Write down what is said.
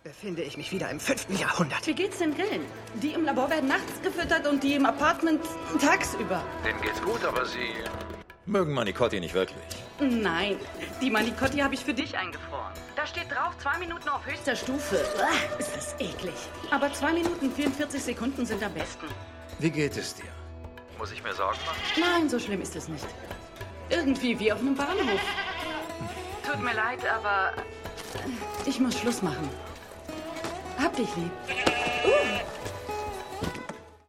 befinde ich mich wieder im 5. Jahrhundert. Wie geht's den Grillen? Die im Labor werden nachts gefüttert und die im Apartment tagsüber. Denen geht's gut, aber sie... Mögen Manicotti nicht wirklich. Nein, die Manicotti habe ich für dich eingefroren. Da steht drauf, 2 Minuten auf höchster Stufe. Uah, ist das eklig. Aber 2 Minuten 44 Sekunden sind am besten. Wie geht es dir? Muss ich mir Sorgen machen? Nein, so schlimm ist es nicht. Irgendwie wie auf einem Bahnhof. Tut mir leid, aber ich muss Schluss machen. Hab dich lieb.